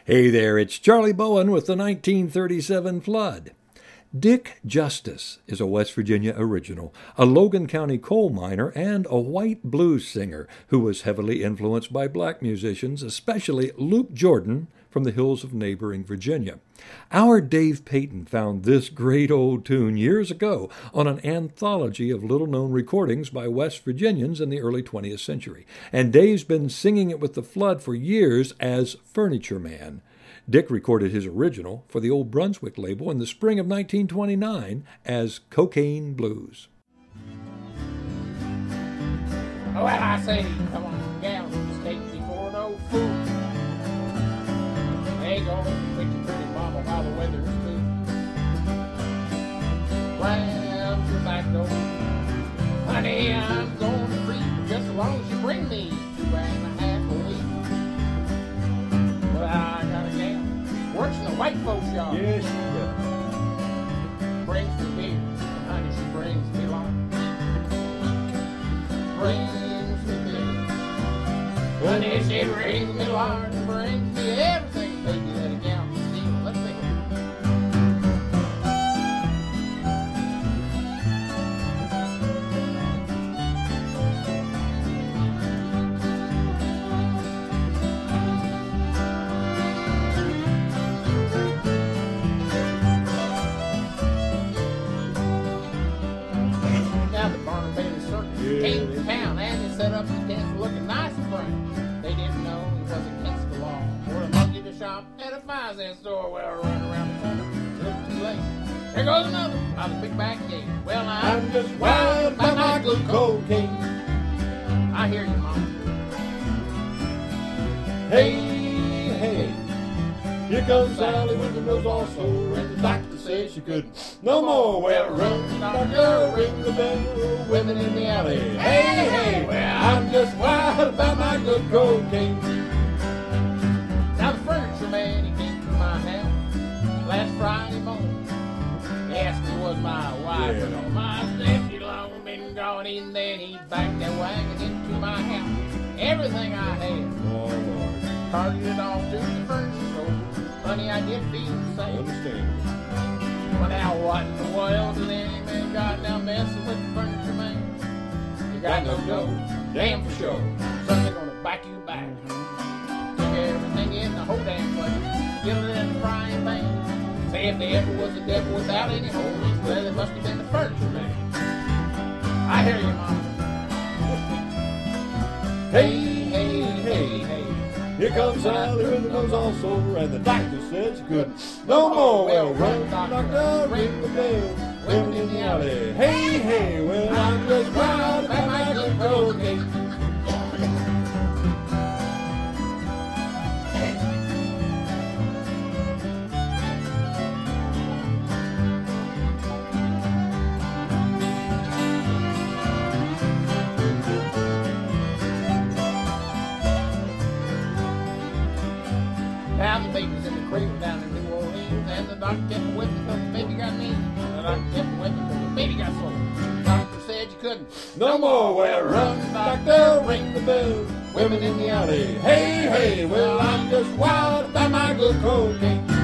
Hey there, it's Charlie Bowen with the 1937 flood. Dick Justice is a West Virginia original, a Logan County coal miner, and a white blues singer who was heavily influenced by black musicians, especially Luke Jordan from the hills of neighboring Virginia. Our Dave Payton found this great old tune years ago on an anthology of little-known recordings by West Virginians in the early 20th century, and Dave's been singing it with the Flood for years as Furniture Man. Dick recorded his original for the Old Brunswick label in the spring of 1929 as Cocaine Blues. Oh, well, I say, come on, gals, take me for an old fool. Hey, go with your pretty mama while the weather's cool. Round your back door, honey, I'm going to free just as long as you bring me 2.5 a week. Well, I got a gal, works in the white folks' yard. Yes, she does. Brings me beer, and honey, she brings me lard. Brings me beer, honey, she brings me lard, and brings me everything, baby, that a gal can steal. Let's make it. Now the Barnum Bailey Circus came to town and they set up the dance looking nice and brown. They didn't know he was against the law or a monkey to shop at a 5-cent store. Well, running around the corner, looked too late. There goes another by the big back gate. Well, I'm just wild about my good cocaine. I hear you, Mama. Hey, hey, here comes Sally with the nose all sore, and the doctor said she couldn't no more. Well, run, doctor, ring the bell, women in the alley. Hey, hey, well, I'm just wild about my good cocaine. Now the furniture man, he came to my house last Friday morning. He asked me was my wife, Yeah. but on my lefty long been gone, and then he backed that wagon into my house. Everything I had, Oh, Lord, carted it off to the furniture store. Honey, I did feel the I same. understand. But now what in the world does any man got now messing with the furniture man? You got no dough, damn for sure. Something gonna back you back. Took everything in the whole damn place, get it in the frying pan. Say if there ever was a devil without any holes, well, it must have been the furniture man. I hear you, Mama. Hey, Hey, hey, hey. here comes Sally with the nose all sore, and the doctor said she couldn't no more. Well, run, doctor, ring the bell, women in the alley. Hey, hey, well, I'm just wild about my good cocaine. Now the baby's in the cradle down in New Orleans, and the doctor kept whipping because the baby got mean. The doctor kept whipping because the baby got sore. The doctor said you couldn't No more, well, run, doctor, ring the bell, women in the alley. Hey, hey, well, I'm just wild about my good cocaine.